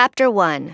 Chapter 1.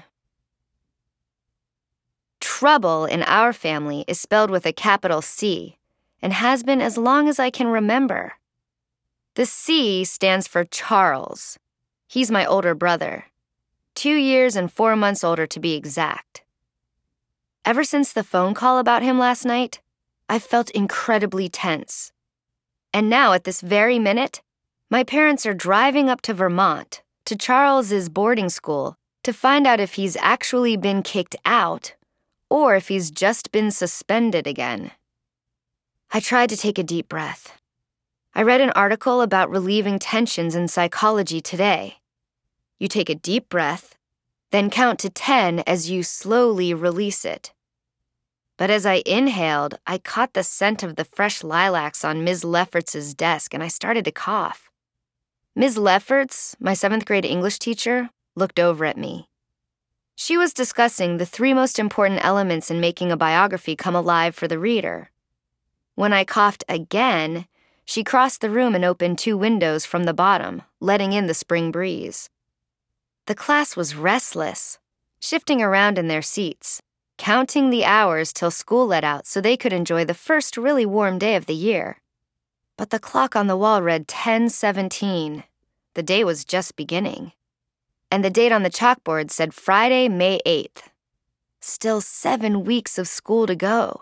Trouble in our family is spelled with a capital C and has been as long as I can remember. The C stands for Charles. He's my older brother. 2 years and 4 months older to be exact. Ever since the phone call about him last night, I've felt incredibly tense. And now, at this very minute, my parents are driving up to Vermont, to Charles's boarding school, to find out if he's actually been kicked out or if he's just been suspended again. I tried to take a deep breath. I read an article about relieving tensions in psychology today. You take a deep breath, then count to 10 as you slowly release it. But as I inhaled, I caught the scent of the fresh lilacs on Ms. Lefferts's desk, and I started to cough. Ms. Lefferts, my 7th grade English teacher, looked over at me. She was discussing the 3 most important elements in making a biography come alive for the reader. When I coughed again, she crossed the room and opened 2 windows from the bottom, letting in the spring breeze. The class was restless, shifting around in their seats, counting the hours till school let out so they could enjoy the first really warm day of the year. But the clock on the wall read 10:17. The day was just beginning. And the date on the chalkboard said Friday, May 8th. Still 7 weeks of school to go.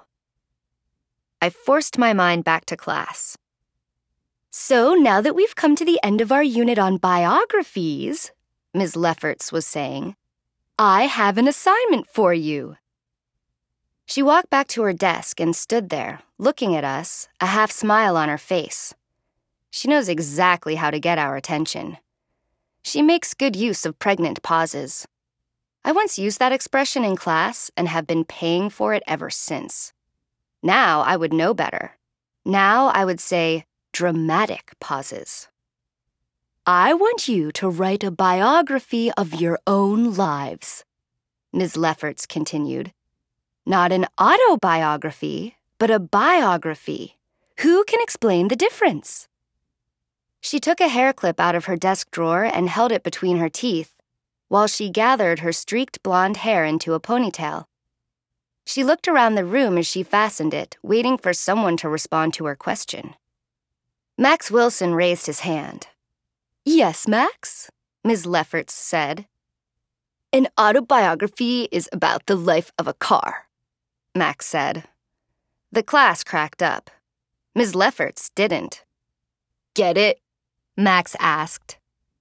I forced my mind back to class. So now that we've come to the end of our unit on biographies, Ms. Lefferts was saying, I have an assignment for you. She walked back to her desk and stood there, looking at us, a half smile on her face. She knows exactly how to get our attention. She makes good use of pregnant pauses. I once used that expression in class and have been paying for it ever since. Now I would know better. Now I would say dramatic pauses. I want you to write a biography of your own lives, Ms. Lefferts continued. Not an autobiography, but a biography. Who can explain the difference? She took a hair clip out of her desk drawer and held it between her teeth, while she gathered her streaked blonde hair into a ponytail. She looked around the room as she fastened it, waiting for someone to respond to her question. Max Wilson raised his hand. Yes, Max, Ms. Lefferts said. An autobiography is about the life of a car, Max said. The class cracked up. Ms. Lefferts didn't. Get it? Max asked.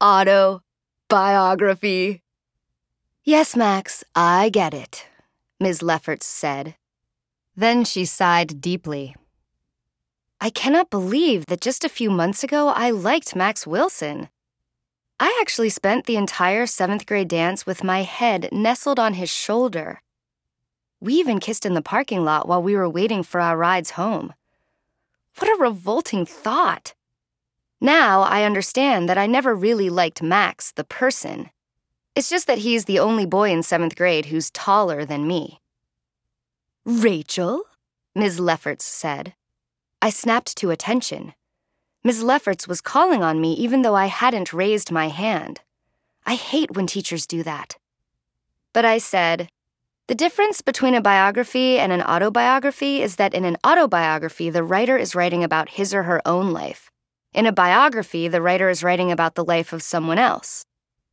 Autobiography. Yes, Max, I get it, Ms. Lefferts said. Then she sighed deeply. I cannot believe that just a few months ago I liked Max Wilson. I actually spent the entire 7th grade dance with my head nestled on his shoulder. We even kissed in the parking lot while we were waiting for our rides home. What a revolting thought. Now I understand that I never really liked Max, the person. It's just that he's the only boy in 7th grade who's taller than me. Rachel, Ms. Lefferts said. I snapped to attention. Ms. Lefferts was calling on me even though I hadn't raised my hand. I hate when teachers do that. But I said, the difference between a biography and an autobiography is that in an autobiography, the writer is writing about his or her own life. In a biography, the writer is writing about the life of someone else.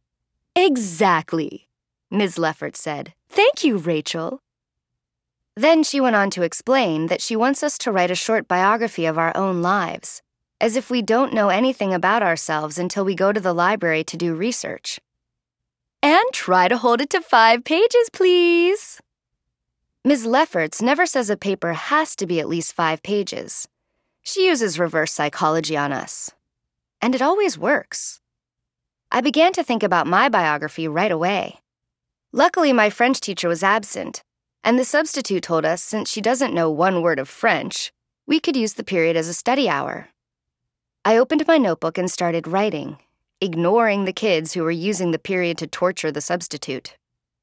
Exactly, Ms. Lefferts said. Thank you, Rachel. Then she went on to explain that she wants us to write a short biography of our own lives, as if we don't know anything about ourselves until we go to the library to do research. And try to hold it to 5 pages, please. Ms. Lefferts never says a paper has to be at least 5 pages. She uses reverse psychology on us. And it always works. I began to think about my biography right away. Luckily, my French teacher was absent, and the substitute told us since she doesn't know 1 word of French, we could use the period as a study hour. I opened my notebook and started writing, ignoring the kids who were using the period to torture the substitute.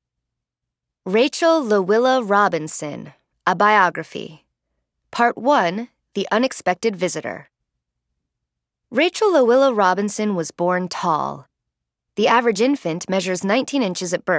Rachel Lawilla Robinson, a biography. Part 1, The Unexpected Visitor. Rachel Lawilla Robinson was born tall. The average infant measures 19 inches at birth.